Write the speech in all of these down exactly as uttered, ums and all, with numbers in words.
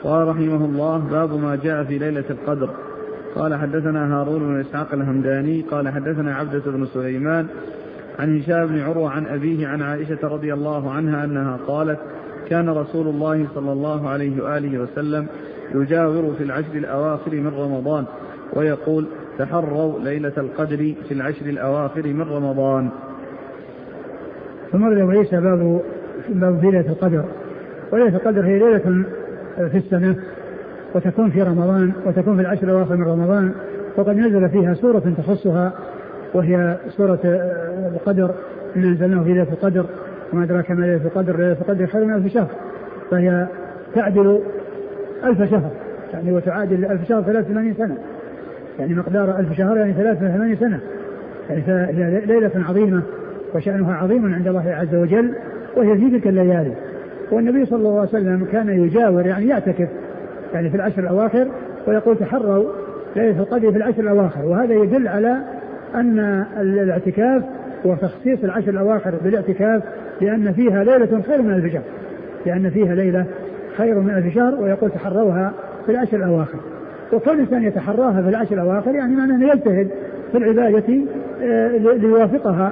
قال رحمه الله: باب ما جاء في ليلة القدر. قال حدثنا هارون بن إسحاق الهمداني قال حدثنا عبدة بن سليمان عن هشام بن عروة عن أبيه عن عائشة رضي الله عنها أنها قالت: كان رسول الله صلى الله عليه وآله وسلم يجاور في العشر الأواخر من رمضان ويقول: تحروا ليلة القدر في العشر الأواخر من رمضان. ثم وليس باب باب في ليلة القدر. وليلة القدر هي ليلة في السنة وتكون في رمضان وتكون في العشر الأواخر من رمضان، وقد نزل فيها سورة تخصها وهي سورة القدر: إنا أنزلناه في ليلة القدر وما أدراك ما ليلة القدر، ليلة القدر خير من ألف شهر، فهي تعدل ألف شهر يعني وتعادل ألف شهر ثلاث وثمانين سنة، يعني مقدار ألف شهر يعني ثلاث وثمانين سنة، يعني فهي ليلة عظيمة وشأنها عظيم عند الله عز وجل، وهي في تلك الليالي. والنبي صلى الله عليه وسلم كان يجاور يعني يعتكف يعني في العشر الأواخر، ويقول: تحروا ليلة القدر في العشر الأواخر. وهذا يدل على أن الاعتكاف وتخصيص العشر الأواخر بالاعتكاف لأن فيها ليلة خير من ألف شهر، لأن فيها ليلة خير من ألف شهر، ويقول: تحروها في العشر الأواخر. وكل إنسان يتحراها في العشر الأواخر يعني معناه أنه يجتهد في العبادة ليوافقها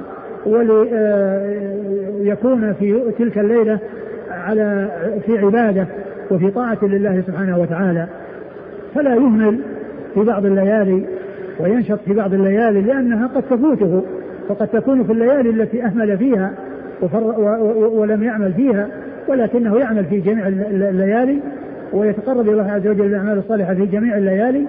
وليكون في تلك الليلة على في عبادة وفي طاعة لله سبحانه وتعالى، فلا يهمل في بعض الليالي وينشط في بعض الليالي لأنها قد تفوته، وقد تكون في الليالي التي أهمل فيها ولم يعمل فيها، ولكنه يعمل في جميع الليالي ويتقرب الله عز وجل بالأعمال الصالحة في جميع الليالي،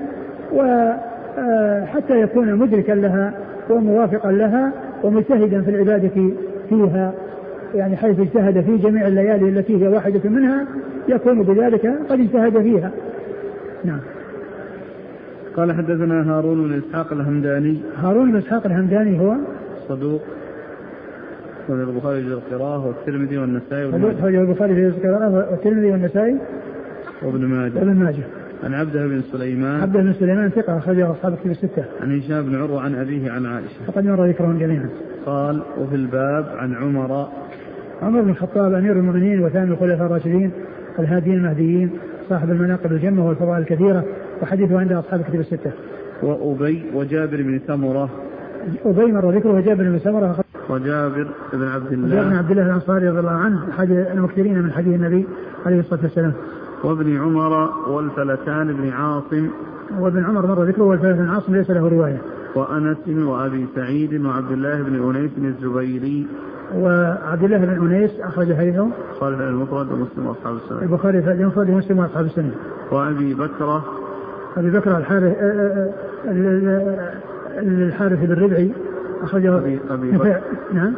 وحتى يكون مدركا لها وموافقا لها ومجتهدا في العبادة فيها، يعني حيث اجتهد في جميع الليالي التي هي واحدة منها يكون بذلك قد اجتهد فيها. نعم. قال حدثنا هارون بن إسحاق الهمداني. هارون بن إسحاق الهمداني هو صدوق، وفي البخاري في القراءة والترمذي والنسائي وفي البخاري في القراءة والترمذي والنسائي وابن ماجه. وابن ماجه. عن عبده بن سليمان. عبده بن سليمان ثقة أخرجه أصحاب الكتب الستة. عن هشام بن عروة عن أبيه عن عائشة فقد مر ذكرهم جميعا. قال: وفي الباب عن عمر عمر بن الخطاب أمير المؤمنين وثاني الخلفاء الراشدين الهاديين المهديين صاحب المناقب الجمة والفضائل الكثيرة، وحديثه عند أصحاب الكتب الستة. وأبي وجابر بن سمرة. أبي مر ذكره وجابر بن سمرة وجابر بن عبد الله جابر بن عبد الله الأنصاري رضي الله عنه أحد المكثرين من حديث النبي عليه الصلاة والسلام. وابن عمر والفلتان بن عاصم. وابن عمر مر ذكره والفلتان بن عاصم ليس له رواية. وأنس وأبي سعيد وعبد الله بن أنيس الزبيري. وعبد الله بن أنيس أخرج حديثه البخاري في المفرد ومسلم وأصحاب السنة. البخاري في المفرد ومسلم وأصحاب السنة. وأبي بكرة. أبي بكرة الحارث الحارث بن ربعي أخرجه أبي أبي بكر. نعم.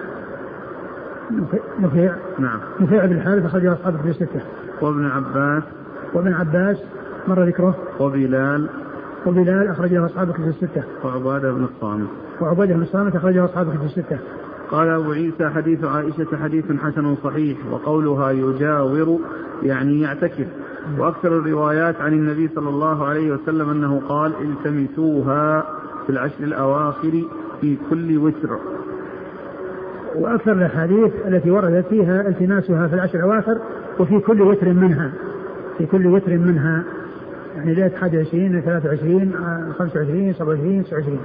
نفيع. نعم. نفيع بن الحارث أخرجه أصحاب الكتب الستة. وابن عباس. وابن عباس مر ذكره. وبلال. وبلال أخرجه أصحاب الكتب الستة. وعبادة بن الصامت. وعبادة بن الصامت أخرجه أصحاب الكتب الستة. قال أبو عيسى: حديث عائشة حديث حسن صحيح، وقولها يجاور يعني يعتكف. وأكثر الروايات عن النبي صلى الله عليه وسلم أنه قال: التمسوها في العشر الأواخر في كل وتر. وأكثر الأحاديث التي وردت فيها التماسها في العشر الأواخر وفي كل وتر منها، في كل وتر منها يعني ليلة أحد وعشرين ثلاثة وعشرين خمسة وعشرين سبعة وعشرين تسعة وعشرين.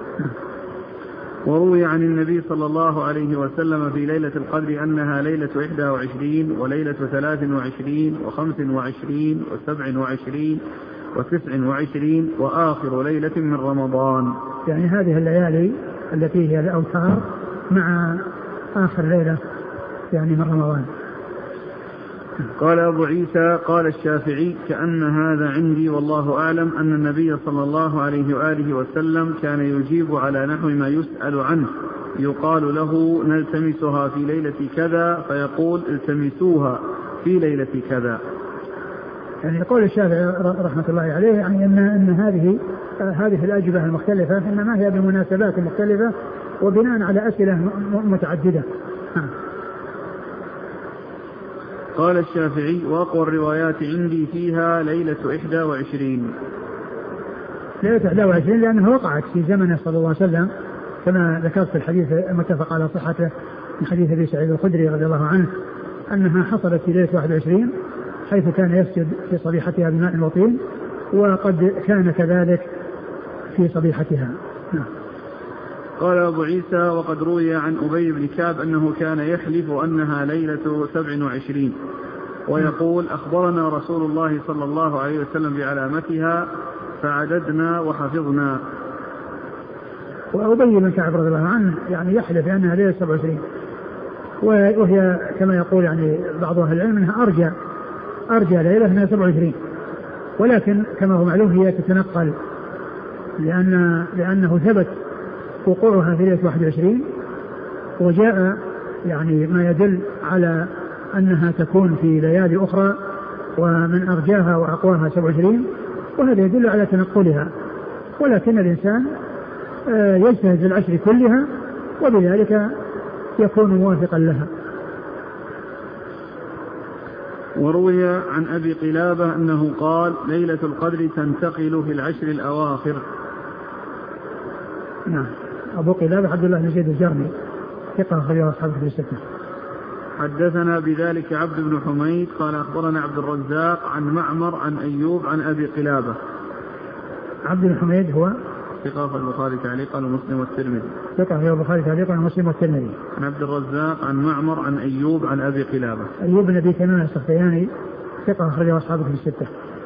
وروي عن النبي صلى الله عليه وسلم في ليلة القدر أنها ليلة إحدى وعشرين وليلة ثلاث وعشرين وخمس وعشرين وسبع وعشرين وتسع وعشرين وآخر ليلة من رمضان. يعني هذه الليالي التي هي الأوتار مع آخر ليلة يعني من رمضان. قال أبو عيسى: قال الشافعي: كأن هذا عندي والله أعلم أن النبي صلى الله عليه وآله وسلم كان يجيب على نحو ما يسأل عنه، يقال له: نلتمسها في ليلة كذا، فيقول: التمسوها في ليلة كذا. يعني يقول الشافعي رحمة الله عليه يعني أن, إن هذه هذه الأجوبة المختلفة إنما هي بمناسبات مختلفة وبناء على أسئلة متعددة. قال الشافعي: وأقوى الروايات عندي فيها ليلة إحدى وعشرين. ليلة إحدى وعشرين لأنها وقعت في زمنه صلى الله عليه وسلم كما ذكرت في الحديث المتفق على صحته من حديث أبي سعيد الخدري رضي الله عنه أنها حصلت في ليلة واحد وعشرين حيث كان يسجد في صبيحتها بماء وطين، وقد كان كذلك في صبيحتها. نعم. قال أبو عيسى: وقد روي عن أبي بن كعب أنه كان يحلف أنها ليلة سبع وعشرين ويقول: أخبرنا رسول الله صلى الله عليه وسلم بعلامتها فعددنا وحفظنا. وأبي بن كعب رضي الله عنه يعني يحلف أنها ليلة سبع وعشرين، وهي كما يقول يعني بعض أهل العلم أنها أرجى أرجى ليلة أنها سبع وعشرين، ولكن كما هو معلوم هي تتنقل، لأن لأنه ثبت وقوعها في ليلة واحد وعشرين، وجاء يعني ما يدل على أنها تكون في ليالي أخرى ومن أرجاها وأقواها سبع وعشرين، وهذا يدل على تنقلها، ولكن الإنسان يجتهد في العشر كلها وبذلك يكون موافقا لها. وروي عن أبي قلابة أنه قال: ليلة القدر تنتقل في العشر الأواخر. نعم. أبو قلابة عبد الله بن زيد الجرمي ثقة أخرجه أصحاب الكتب الستة. حدثنا بذلك عبد بن حميد قال: أخبرنا عبد الرزاق عن معمر عن أيوب عن أبي قلابة. عبد بن حميد هو ثقة في البخاري تعليقا ومسلم والترمذي. ثقة في البخاري تعليقا ومسلم والترمذي. عن عبد الرزاق عن معمر عن أيوب عن أبي قلابة. أيوب بن أبي تميم السختياني ثقة أخرجه أصحاب الكتب الستة.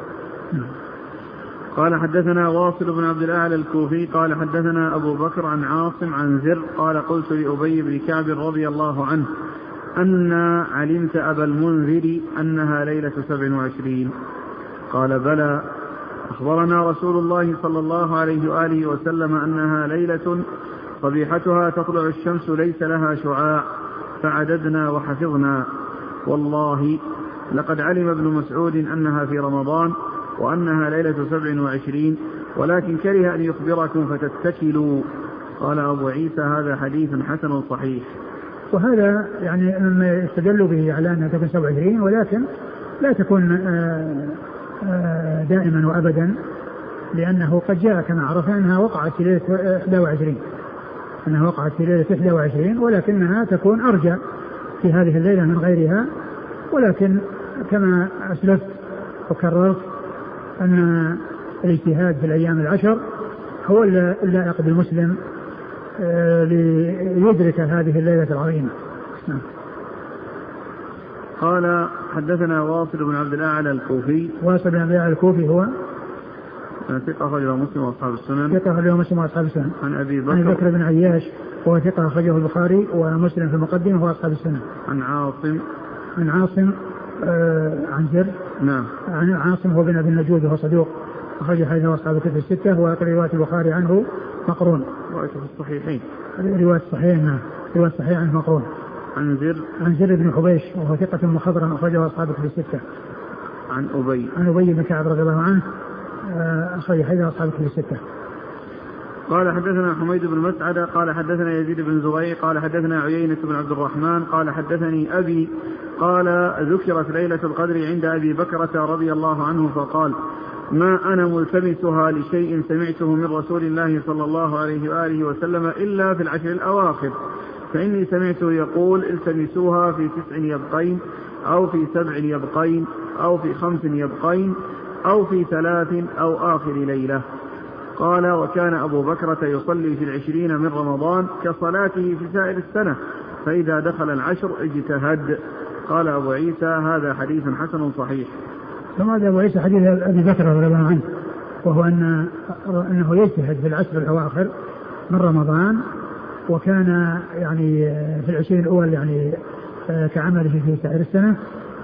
قال: حدثنا واصل بن عبد الأعلى الكوفي قال: حدثنا أبو بكر عن عاصم عن زر قال: قلت لأبي بن كعب رضي الله عنه: أن علمت أبا المنذر أنها ليلة سبع وعشرين؟ قال: بلى، أخبرنا رسول الله صلى الله عليه وآله وسلم أنها ليلة صبيحتها تطلع الشمس ليس لها شعاع، فعددنا وحفظنا. والله لقد علم ابن مسعود أنها في رمضان وأنها ليلة سبع وعشرين، ولكن كره أن يخبركم فتتكلوا. قال أبو عيسى: هذا حديث حسن صحيح. وهذا يعني مما يستدل به على أنها تكون سبع وعشرين، ولكن لا تكون دائما وأبدا، لأنه قد جاء كما عرفنا أنها وقعت في ليلة إحدى وعشرين أنها وقعت في ليلة إحدى وعشرين، ولكنها تكون أرجى في هذه الليلة من غيرها. ولكن كما أسلفت وكررت أن الاجتهاد في الأيام العشر هو اللائق بالمسلم ليدرك هذه الليلة العظيمة. قال: حدثنا واصل بن عبد الأعلى الكوفي. واصل بن عبد الأعلى الكوفي هو ثقة أخرجه مسلم وأصحاب السنن. ثقة أخرجه مسلم وأصحاب السنن. عن أبي بكر. عن بكر بن عياش وهو ثقة أخرجه البخاري ومسلم في المقدمة وهو أصحاب السنن. عن عاصم. عن عاصم آه عن زر. نعم. عن عاصم هو بن أبي النجود وهو صدوق أخرج حديثه أصحاب الكتب الستة، ورواية البخاري عنه مقرون. روايته في الصحيحين. رواية الصحيح نعم. رواية الصحيح عنه مقرون. عن زر. عن زر بن حبيش وهو ثقة مخضرم أخرجه أصحاب الكتب الستة. عن أبي. عن أبي بن كعب رضي الله عنه أخرج حديثه أصحاب الكتب الستة. قال: حدثنا حميد بن مسعد قال: حدثنا يزيد بن زريع قال: حدثنا عيينة بن عبد الرحمن قال: حدثني أبي قال: ذكرت ليلة القدر عند أبي بكرة رضي الله عنه فقال: ما أنا ملتمسها لشيء سمعته من رسول الله صلى الله عليه وآله وسلم إلا في العشر الأواخر، فإني سمعته يقول: التمسوها في تسع يبقين أو في سبع يبقين أو في خمس يبقين أو في ثلاث أو آخر ليلة. قال: وكان أبو بكرة يصلي في العشرين من رمضان كصلاته في سائر السنة، فإذا دخل العشر اجتهد. قال أبو عيسى: هذا حديث حسن صحيح. ثم هذا أبو عيسى حديث أبي بكر رضي الله عنه، وهو أن أنه يجتهد في العشر الأواخر من رمضان، وكان يعني في العشرين الأول يعني كعمله في سائر السنة،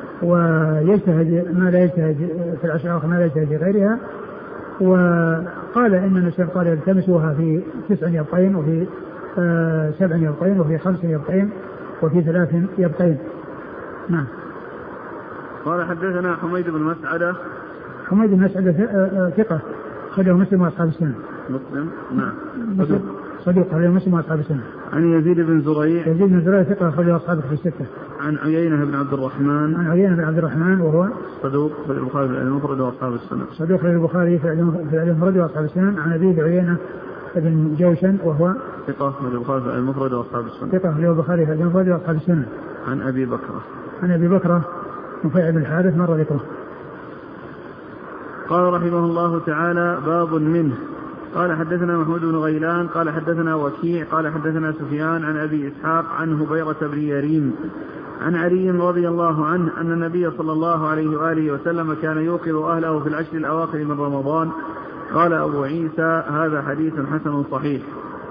ويجتهد ما لا يجتهد في العشر الأواخر ما لا يجتهد في غيرها. وقال إن النبي قال: التمسوها في تسع يبقين وفي آه سبع يبقين وفي خمس يبقين وفي ثلاث يبقين. نعم. قال: حدثنا حميد بن مسعدة. حميد بن مسعدة ثقة أخرجه مسلم وأصحاب السنة. مسلم نعم. صدوق صدوق أخرجه مسلم وأصحاب السنة. عن يزيد بن زريع. يزيد بن زريع ثقة أخرجه أصحابه في الستة. عن عيينة بن عبد الرحمن. عن عيينة بن عبد الرحمن وهو صدوق في البخاري في المفرد وأصحاب السنة. صدوق في البخاري في المفرد وأصحاب السنة. عن أبي عيينة بن جوشن وهو ثقة في البخاري في المفرد وأصحاب السنة. ثقة في البخاري في المفرد وأصحاب السنة. عن أبي بكرة. عن أبي بكرة نفيع بن الحارث مر ذكره. قال رحمه الله تعالى باب منه. قال حدثنا محمود بن غيلان قال حدثنا وكيع قال حدثنا سفيان عن أبي إسحاق عن هبيرة بن يريم عن علي رضي الله عنه أن النبي صلى الله عليه وآله وسلم كان يوقظ أهله في العشر الأواخر من رمضان. قال أبو عيسى هذا حديث حسن صحيح.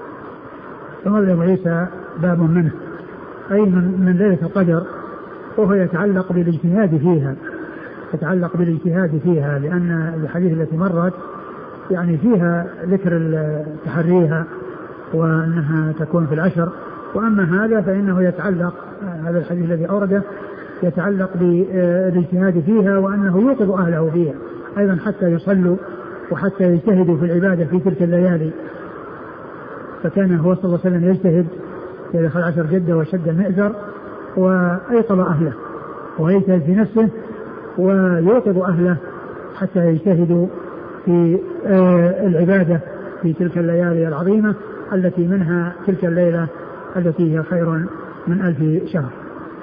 ثم أبو عيسى باب منه أي من, من ليلة القدر، وهو يتعلق بالاجتهاد فيها يتعلق بالاجتهاد فيها لأن الحديث التي مرت يعني فيها ذكر تحريها وأنها تكون في العشر، وأما هذا فإنه يتعلق هذا الحديث الذي أورده يتعلق بالاجتهاد فيها وأنه يوقظ أهله فيها أيضا حتى يصلوا وحتى يجتهدوا في العبادة في تلك الليالي. فكان هو صلى الله عليه وسلم يجتهد إذا دخل عشر جدة وشد المئزر وأيقظ أهله ويجتهد في نفسه ويوقظ أهله حتى يجتهدوا في العبادة في تلك الليالي العظيمة التي منها تلك الليلة التي هي خير من ألف شهر.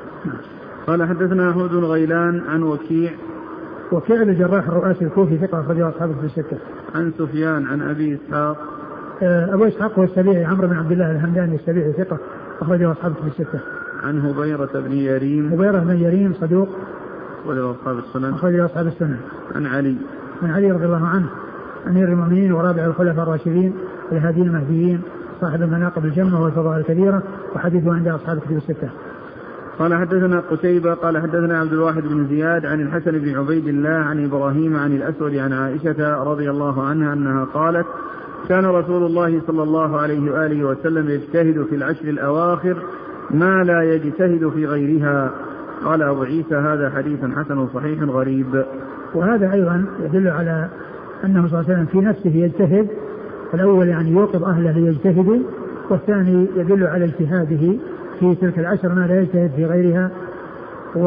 قال حدثنا محمود بن غيلان عن وكيع وكيع بن الجراح الرؤاسي الكوفي ثقة أخرجه أصحابه في الستة. عن سفيان عن أبي إسحاق أبو إسحاق هو السبيعي عمرو بن عبد الله الهمداني السبيعي ثقة أخرجه أصحابه في الستة. عن هبيرة بن يريم هبيرة بن يريم صدوق أخرجه أصحاب السنن. أخرجه أصحاب السنن. عن علي عن علي رضي الله عنه أمير المؤمنين ورابع الخلفاء الراشدين الهاديين المهديين صاحب المناقب الجمة والفضائل الكبيرة وحديثه عند أصحاب الكتب الستة. قال حدثنا قتيبة قال حدثنا عبد الواحد بن زياد عن الحسن بن عبيد الله عن إبراهيم عن الأسود عن عائشة رضي الله عنها أنها قالت كان رسول الله صلى الله عليه وآله وسلم يجتهد في العشر الأواخر ما لا يجتهد في غيرها. قال أبو عيسى هذا حديث حسن صحيح غريب. وهذا أيضا يدل على أنه صلى الله عليه وسلم في نفسه يجتهد، الأول يعني يوقظ أهله ليجتهدوا، والثاني يدل على اجتهاده في تلك العشر ما لا يجتهد في غيرها، و...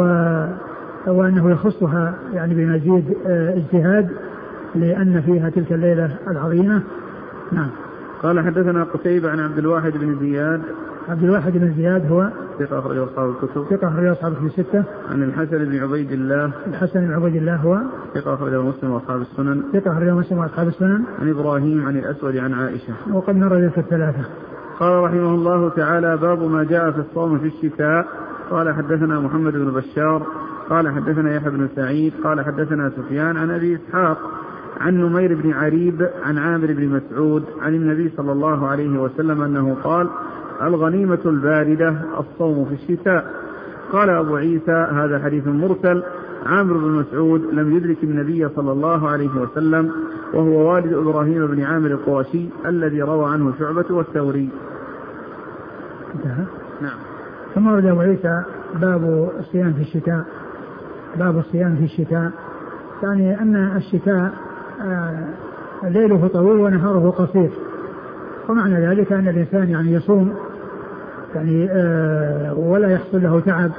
وأنه يخصها يعني بمزيد اجتهاد لأن فيها تلك الليلة العظيمة. نعم. قال حدثنا قتيبة عن عبد الواحد بن زياد عبد الواحد بن زياد هو ثقة أخرجه أصحاب الكتب ثقة أخرجه أصحاب الكتب الستة. عن الحسن بن عبيد الله الحسن بن عبيد الله هو ثقة أخرجه مسلم وأصحاب السنن ثقة أخرجه مسلم وأصحاب السنن. عن إبراهيم عن الأسود عن عائشة وقد مر ذلك الثلاثة. قال رحمه الله تعالى باب ما جاء في الصوم في الشتاء. قال حدثنا محمد بن بشار قال حدثنا يحيى بن سعيد قال حدثنا سفيان عن أبي إسحاق عن نمير بن عريب عن عامر بن مسعود عن النبي صلى الله عليه وسلم أنه قال الغنيمة الباردة الصوم في الشتاء. قال أبو عيسى هذا حديث مرسل. عامر بن مسعود لم يدرك النبي صلى الله عليه وسلم وهو والد إبراهيم بن عامر القرشي الذي روى عنه شعبة والثوري. نعم. ثم ورد أبو عيسى باب الصيام في الشتاء. باب الصيام في الشتاء يعني أن الشتاء آه ليله طويل ونهاره قصير، ومعنى ذلك أن الإنسان يعني يصوم يعني آه ولا يحصل له تعب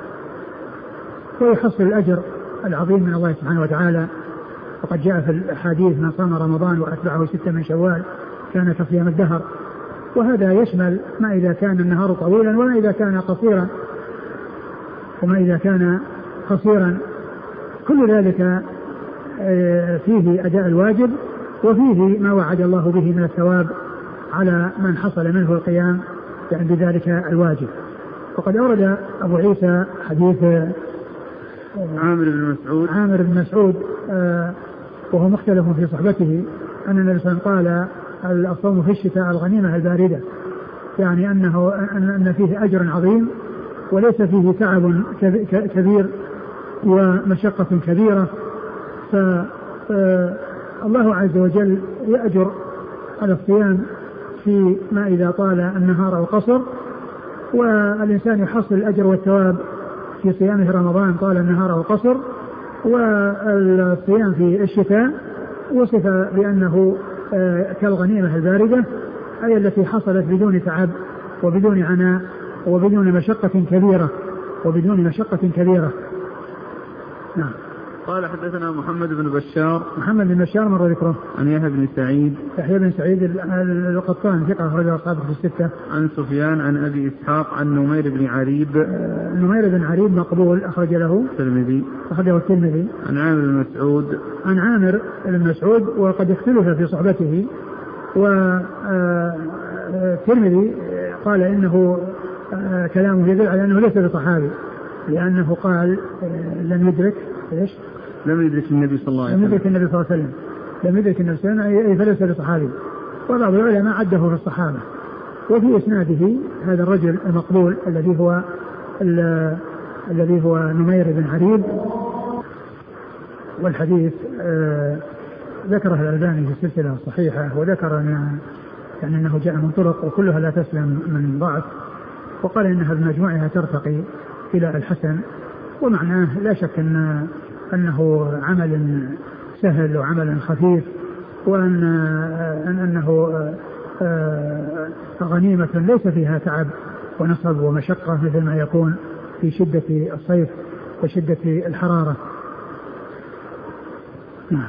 ويحصل الأجر العظيم من الله سبحانه وتعالى. وقد جاء في الحديث من صام رمضان وأتبعه ستة من شوال كان كصيام الدهر، وهذا يشمل ما إذا كان النهار طويلا وما إذا كان قصيرا وما إذا كان قصيرا كل ذلك فيه أداء الواجب وفيه ما وعد الله به من الثواب على من حصل منه القيام يعني بذلك الواجب. وقد أورد أبو عيسى حديث عامر بن مسعود عامر بن مسعود وهو مختلف في صحبته أن النبي صلى الله عليه وسلم قال الصوم في الشتاء الغنيمة الباردة، يعني أنه أن فيه أجر عظيم وليس فيه تعب كبير ومشقة كبيرة. فالله عز وجل يأجر على الصيام في ما إذا طال النهار أو قصر، والإنسان يحصل الأجر والثواب في صيامه رمضان طال النهار أو قصر. والصيام في الشتاء وصف بأنه كالغنيمة الباردة أي التي حصلت بدون تعب وبدون عناء وبدون مشقة كبيرة وبدون مشقة كبيرة. نعم. قال حدثنا محمد بن بشار. محمد بن بشار مر ذكره. عن يحيى بن سعيد. يحيى بن سعيد القطان ثقة أخرجه أصحابه في الستة. عن سفيان عن أبي إسحاق عن نمير بن عريب. آه نمير بن عريب مقبول أخرج له الترمذي. أخرجه الترمذي. عن عامر بن مسعود. عن عامر بن مسعود وقد اختلف في صحبته، والترمذي قال إنه آه كلامه يدل على أنه ليس بصحابي، لأنه قال آه لم يدرك إيش؟ لم يدرك النبي صلى الله عليه وسلم. لم يدرك النبي صلى الله عليه وسلم. لم يدرك النبي صلى الله عليه وسلم أي فليس بصحابي. وبعض العلماء عده في الصحابة. وفي إسناده هذا الرجل المقبول الذي هو الذي هو نمير بن عريب. والحديث آه ذكره الألباني في السلسلة الصحيحة، وذكر أن يعني أنه جاء من طرق وكلها لا تسلم من ضعف، وقال إنها بمجموعها ترتقي إلى الحسن. ومعناه لا شك أن أنه عمل سهل وعمل خفيف، وأن أنه غنيمة ليس فيها تعب ونصب ومشقة مثل ما يكون في شدة الصيف وشدة الحرارة. نعم.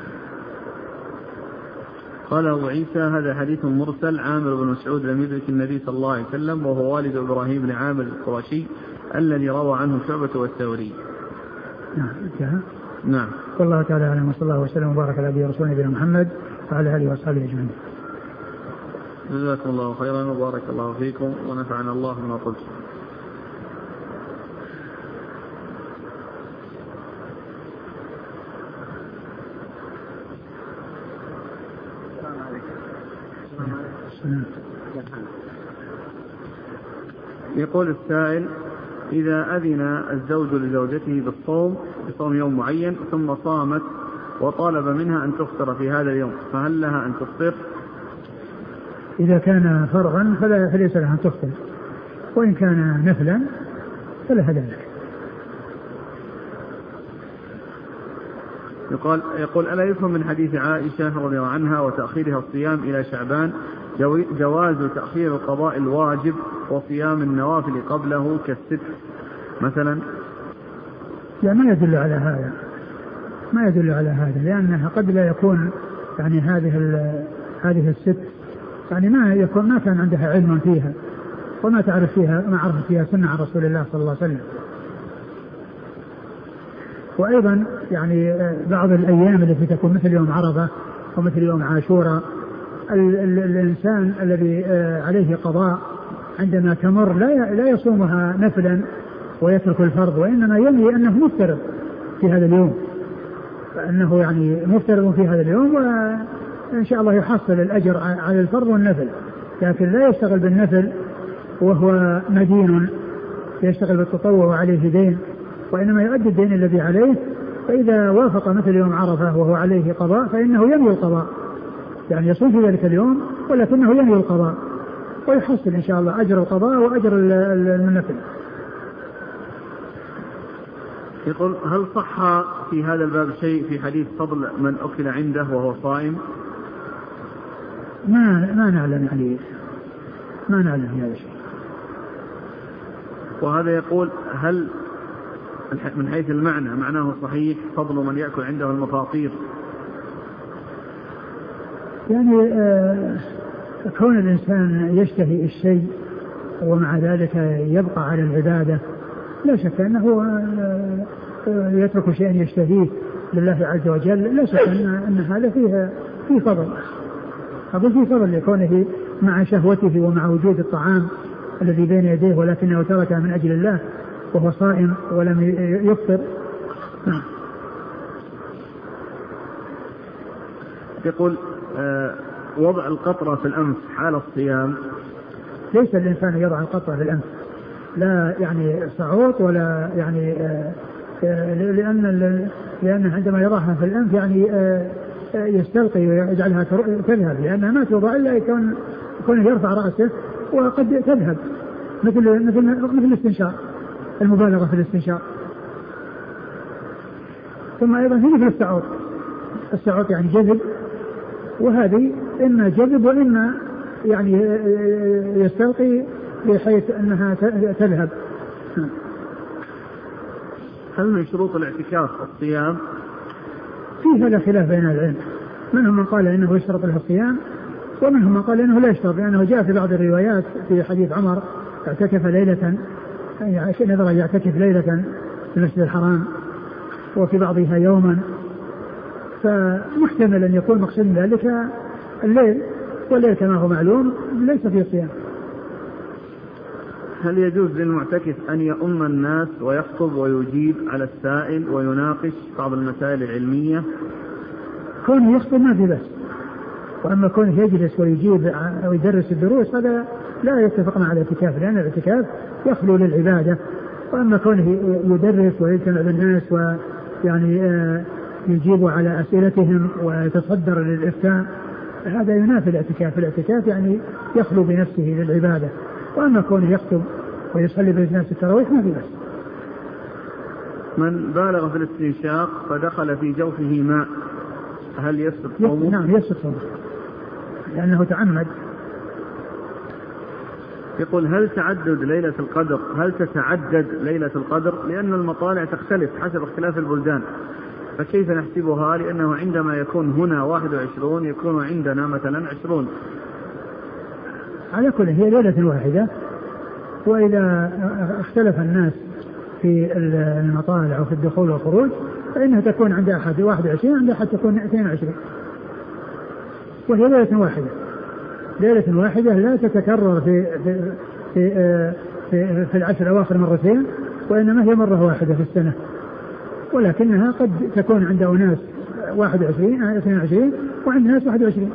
قال أبو عيسى هذا حديث مرسل. عامر بن مسعود لم يدرك النبي صلى الله عليه وسلم، وهو والد إبراهيم بن عامر القرشي الذي روى عنه شعبة والثوري. نعم. نعم. والله تعالى أعلم، وصلى الله وسلم وبارك على نبينا ورسولنا نبينا محمد وعلى آله وأصحابه أجمعين. جزاكم الله خيرا وبارك الله فيكم ونفعنا الله بما قلت. يقول السائل: إذا أذن الزوج لزوجته بالصوم بصوم يوم معين ثم صامت وطالب منها أن تفطر في هذا اليوم، فهل لها أن تفطر؟ إذا كان فرغا فلا فليس لها أن تفطر، وإن كان نفلا فلها ذلك. يقول, يقول ألا يفهم من حديث عائشة رضي الله عنها وتأخيرها الصيام إلى شعبان جواز تأخير القضاء الواجب وصيام النوافل قبله كالست مثلا؟ لا، ما يدل على هذا، ما يدل على هذا، لأنها قد لا يكون يعني هذه هذه الست يعني ما يكون ما كان عندها علم فيها وما تعرف فيها ما عرفت فيها سنة عن رسول الله صلى الله عليه وسلم. وأيضا يعني بعض الأيام التي تكون مثل يوم عرفة ومثل يوم عاشوراء، الإنسان الذي عليه قضاء عندما تمر لا لا يصومها نفلا ويترك الفرض، وإنما ينوي أنه مفترض في هذا اليوم، فأنه يعني مفترض في هذا اليوم، وإن شاء الله يحصل الأجر على الفرض والنفل، لكن لا يشتغل بالنفل وهو مدين، يشتغل بالتطوع وعليه دين، وإنما يؤدي الدين الذي عليه. فإذا وافق مثل يوم عرفة وهو عليه قضاء فإنه ينوي القضاء، يعني يصوم في ذلك اليوم ولكنه ينوي القضاء ويحصل إن شاء الله أجر القضاء وأجر النفل. يقول: هل صح في هذا الباب شيء في حديث فضل من أكل عنده وهو صائم؟ ما ما نعلم عليه، ما نعلم هذا الشيء. وهذا يقول: هل من حيث المعنى معناه صحيح فضل من يأكل عنده المفاطير؟ يعني آه كون الإنسان يشتهي الشيء ومع ذلك يبقى على العبادة لا شك أنه آه يترك شيئا يشتهيه لله عز وجل، لا شك أن, أن هذا فيه فيه فضل، أقول فيه فضل لكونه مع شهوته ومع وجود الطعام الذي بين يديه ولكنه تركه من أجل الله وهو صائم ولم يفطر. يقول: آه وضع القطرة في الأنف حال الصيام. ليس الإنسان يضع القطرة في الأنف، لا يعني صعوط ولا يعني آه آه لأن لأن عندما يضعها في الأنف يعني آه يستلقي ويجعلها تذهب، لأنها ما توضع إلا يكون يكون يرفع رأسه وقد تذهب، مثل مثل مثل الاستنشاق، المبالغة في الاستنشاق. ثم أيضا هي مثل السعوط، السعوط يعني جذب، وهذه إما جذب وإما يعني يستلقي بحيث أنها تذهب. هل من شروط الاعتكاف الصيام؟ فيه هذا خلاف بين العلم، منهم من قال إنه يشترط له الصيام، ومنهم من قال إنه لا يشترط، لأنه جاء في بعض الروايات في حديث عمر اعتكف ليلة، يعني نذر يعتكف ليلة في المسجد الحرام وفي بعضها يوما، فمحتمل أن يكون مقصود ذلك الليل، والليل كما هو معلوم ليس فيه صيام. هل يجوز للمعتكف أن يؤم الناس ويخطب ويجيب على السائل ويناقش بعض المسائل العلمية؟ كونه يخطب ما في بس، وأما كونه يجلس ويجيب أو يدرس الدروس هذا لا يتفقنا على الاعتكاف، لأن الاعتكاف يخلو للعبادة. وأما كونه يدرس ويجتمع بالناس ويعني يجيب على أسئلتهم ويتصدر للإفتاء هذا ينافي الاعتكاف. الاعتكاف يعني يخلو بنفسه للعبادة. وأما كونه يخطب ويصلي بالناس التراويح ما في بس. من بالغ في الاستنشاق فدخل في جوفه ماء هل يسقط صومه؟ نعم يسقط صومه لأنه تعمد. يقول هل تعدد ليلة القدر هل تتعدد ليلة القدر؟ لأن المطالع تختلف حسب اختلاف البلدان، فكيف نحسبها؟ لأنه عندما يكون هنا واحد وعشرون يكون عندنا مثلا عشرون. على كل هي ليلة واحدة، وإذا اختلف الناس في المطالع وفي الدخول والخروج فإنها تكون عند أحد واحد وعشرين، عند أحد تكون اثنين وعشرين، وهي ليلة واحدة. ليلة واحدة لا تتكرر في في في, في, في العشر الأواخر مرتين، وإنما هي مرة واحدة في السنة، ولكنها قد تكون عند أناس واحد وعشرين اثنين وعشرين وعند ناس واحد وعشرين.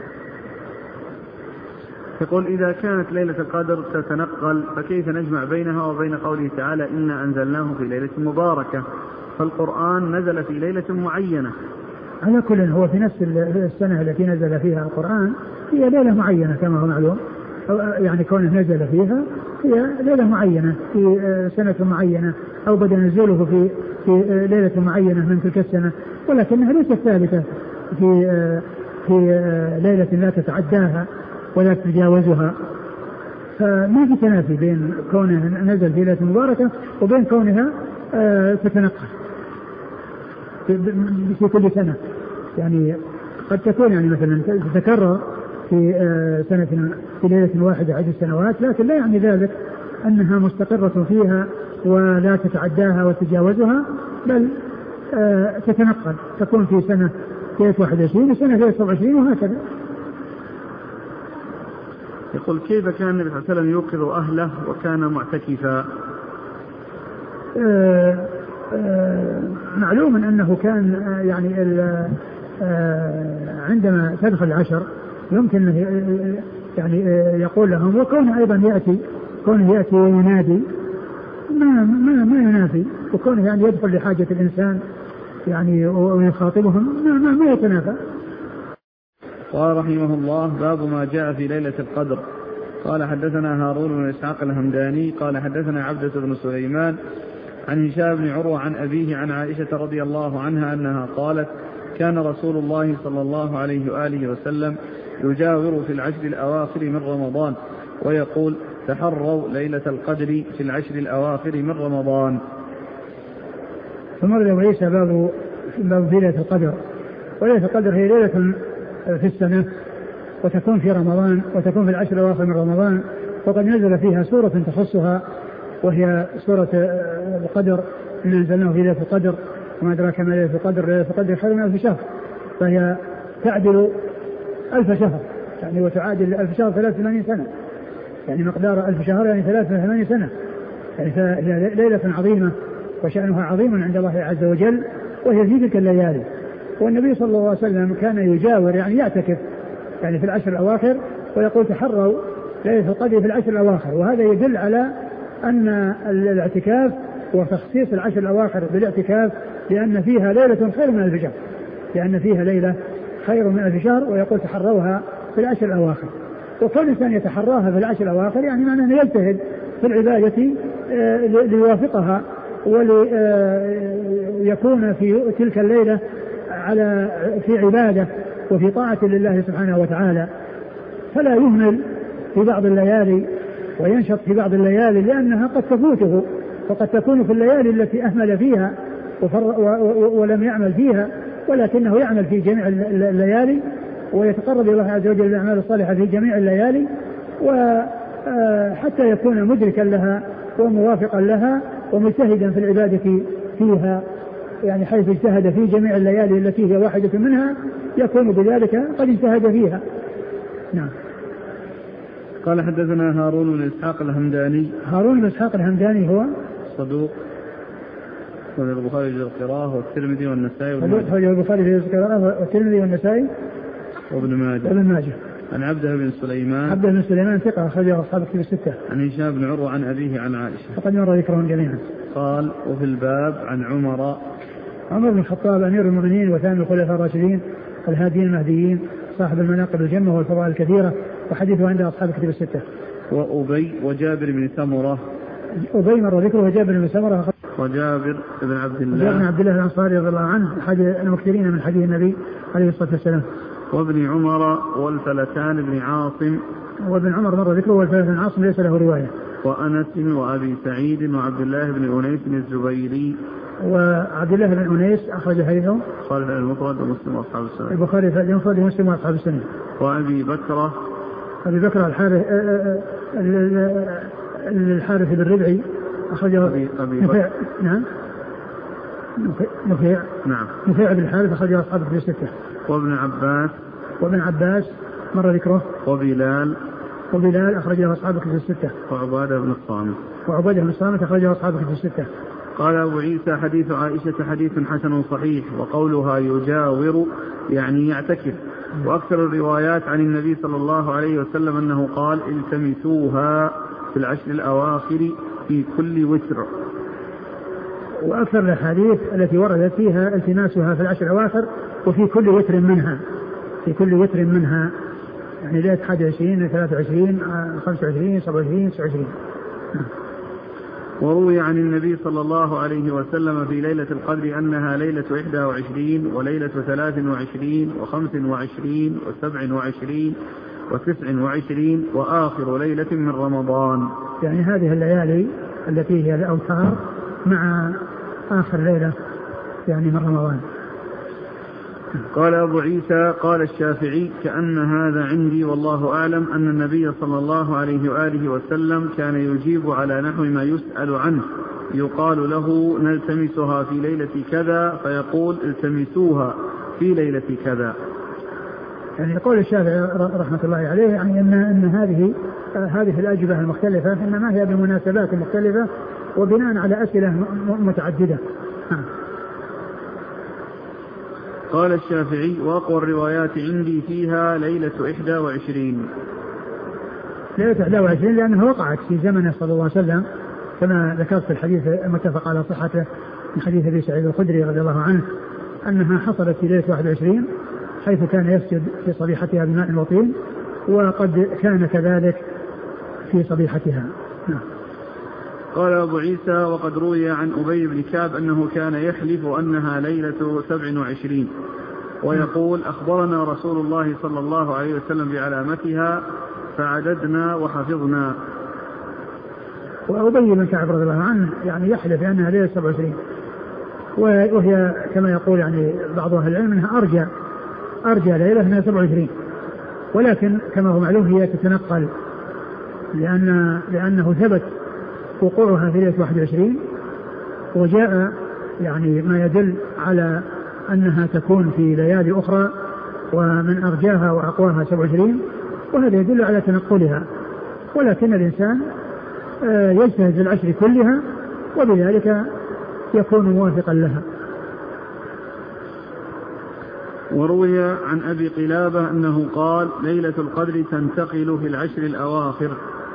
يقول إذا كانت ليلة القدر تتنقل فكيف نجمع بينها وبين قوله تعالى إنا أنزلناه في ليلة مباركة؟ فالقرآن نزل في ليلة معينة. على كل هو في نفس السنة التي نزل فيها القرآن هي ليلة معينة كما هو معلوم، يعني كونه نزل فيها هي ليلة معينة في سنة معينة، أو بدأ نزوله في في ليلة معينة من تلك السنة، ولكنها ليست ثابتة في في ليلة لا تتعداها ولا تتجاوزها. فما في تنافي بين كونه نزل في ليلة مباركة وبين كونها تتنقل في كل سنة. يعني قد تكون يعني مثلا تتكرر في سنة في ليلة واحدة عدة سنوات، لكن لا يعني ذلك أنها مستقرة فيها ولا تتعداها وتتجاوزها، بل تتنقل، تكون في سنة ليلة واحد وعشرين وسنة ليلة سبعة وعشرين وهكذا. يقول كيف كان النبي صلى الله عليه وسلم يوقظ أهله وكان معتكفا؟ آه آه معلوم أنه كان آه يعني آه عندما تدخل العشر يمكن يعني يقول لهم، وكونه أيضا يأتي كونه يأتي وينادي ما ما ما ينافي، وكونه يعني يدخل لحاجة الإنسان يعني ويخاطبهم ما ما, ما يتنافى. قال رحمه الله باب ما جاء في ليلة القدر. قال حدثنا هارون بن إسحاق الهمداني قال حدثنا عبدة بن سليمان عن هشام بن عروة عن أبيه عن عائشة رضي الله عنها أنها قالت كان رسول الله صلى الله عليه وآله وسلم يجاور في العشر الأواخر من رمضان ويقول تحروا ليلة القدر في العشر الأواخر من رمضان. ثم رد عيسى باب باب في ليلة القدر. وليلة القدر هي ليلة في السنة، وتكون في رمضان، وتكون في العشر الأواخر من رمضان، وقد نزل فيها سورة تخصها وهي سورة القدر، إن أنزلناه في ليلة القدر وما أدراك ما ليلة القدر، ليلة القدر خير من ألف شهر، فهي تعدل ألف شهر، يعني وتعادل ألف شهر ثلاث وثمانين سنة، يعني مقدار ألف شهر يعني ثلاث وثمانين سنة، يعني فهي ليلة عظيمة وشأنها عظيم عند الله عز وجل، وهي في تلك الليالي. والنبي صلى الله عليه وسلم كان يجاور يعني يعتكف يعني في العشر الأواخر، ويقول تحروا ليلة القدر في العشر الأواخر، وهذا يدل على أن الاعتكاف وتخصيص العشر الأواخر بالاعتكاف لأن فيها ليلة خير من ألف شهر، لأن فيها ليلة خير من ألف شهر، ويقول تحروها في العشر الأواخر. وكل إنسان يتحراها في العشر الأواخر يعني معناه أنه يجتهد في العبادة ليوافقها وليكون في تلك الليلة على في عبادة وفي طاعة لله سبحانه وتعالى، فلا يهمل في بعض الليالي وينشط في بعض الليالي لأنها قد تفوته وقد تكون في الليالي التي أهمل فيها ولم يعمل فيها، ولكنه يعمل في جميع الليالي ويتقرب إلى الله عز وجل بالأعمال الصالحة في جميع الليالي، وحتى يكون مدركا لها وموافقا لها ومجتهدا في العبادة فيها، يعني حيث اجتهد في جميع الليالي التي هي واحدة منها يكون بذلك قد اجتهد فيها. نعم. قال حدثنا هارون بن إسحاق الهمداني. هارون بن إسحاق الهمداني هو صدوق، وفي البخاري في القراءة والترمذي والنسائي صدوق في البخاري في القراءة والترمذي والنسائي وابن ماجه. وابن ماجه. عن عبده بن سليمان. عبده بن سليمان ثقة أخرجه أصحاب الكتب الستة. عن هشام بن عروة عن أبيه عن عائشة فقد مر ذكرهم جميعا. قال وفي الباب عن عمر. عمر بن الخطاب أمير المؤمنين وثاني الخلفاء الراشدين الهاديين المهديين صاحب المناقب الجمة والفضائل الكثيرة، وحديثه عند أصحاب الكتب الستة. وأبي وجابر بن سمرة. أبي مر ذكره وجابر بن سمرة. وجابر بن عبد الله. جابر بن عبد الله الأنصاري رضي الله عنه أحد المكثرين من حديث النبي عليه الصلاة والسلام. وابن عمر والفلتان بن عاصم. وابن عمر مر ذكره والفلتان بن عاصم ليس له رواية. وأنس وأبي سعيد وعبد الله بن أنيس الزبيري. وعبد الله بن أنيس أخرج حديثه البخاري في المفرد ومسلم وأصحاب السنة. البخاري في المفرد ومسلم وأصحاب السنة. وأبي بكرة. أبي بكرة الحارث الحارث بن ربعي أخرجه أبي أبي نفيع. نعم نفيع. نعم نفيع بن الحارث أخرجه أصحاب الكتب الستة. وابن عباس. وابن عباس مر ذكره. وبلال. وبلال أخرجه أصحاب الكتب الستة. وعبادة بن الصامت. وعبادة بن الصامت أخرجه أصحاب الكتب الستة. قال أبو عيسى حديث عائشة حديث حسن صحيح، وقولها يجاور يعني يعتكف، وأكثر الروايات عن النبي صلى الله عليه وسلم أنه قال التمسوها في العشر الأواخر في كل وتر. وأكثر الأحاديث التي وردت فيها التماسها في العشر الأواخر وفي كل وتر منها، في كل وتر منها يعني ليلة أحد وعشرين ثلاثة وعشرين خمسة وعشرين سبعة وعشرين تسعة وعشرين. وروي عن النبي صلى الله عليه وسلم في ليلة القدر أنها ليلة إحدى وعشرين وليلة ثلاث وعشرين وخمس وعشرين وسبع وعشرين وتسع وعشرين وآخر ليلة من رمضان. يعني هذه الليالي التي هي الأوتار مع آخر ليلة يعني من رمضان. قال أبو عيسى قال الشافعي كأن هذا عندي والله أعلم أن النبي صلى الله عليه وآله وسلم كان يجيب على نحو ما يسأل عنه، يقال له نلتمسها في ليلة كذا فيقول التمسوها في ليلة كذا. يعني يقول الشافعي رحمة الله عليه يعني أن, أن هذه هذه الأجوبة المختلفة إنما هي بمناسبات مختلفة وبناء على أسئلة متعددة. قال الشافعي وأقوى الروايات عندي فيها ليلة إحدى وعشرين. ليلة إحدى وعشرين لأنها وقعت في زمنه صلى الله عليه وسلم كما ذكرت في الحديث المتفق على صحته من حديث أبي سعيد الخدري رضي الله عنه أنها حصلت في ليلة واحد وعشرين حيث كان يسجد في صبيحتها بماء وطين، وقد كان كذلك في صبيحتها. قال أبو عيسى وقد روي عن أبي بن كعب أنه كان يحلف أنها ليلة سبع وعشرين ويقول أخبرنا رسول الله صلى الله عليه وسلم بعلامتها فعددنا وحفظنا. وأبي بن كعب رضي الله عنه يعني يحلف أنها ليلة سبع وعشرين، وهي كما يقول يعني بعض أهل العلم أنها أرجى أرجى ليلة أنها سبع وعشرين، ولكن كما هو معلوم هي تتنقل لأن لأنه ثبت وقوعها في ليلة واحد وعشرين، وجاء يعني ما يدل على أنها تكون في ليالي أخرى ومن أرجاها وأقواها سبع وعشرين، وهذا يدل على تنقلها، ولكن الإنسان يجتهد في العشر كلها وبذلك يكون موافقا لها. وروي عن أبي قلابة أنه قال ليلة القدر تنتقل في العشر الأواخر.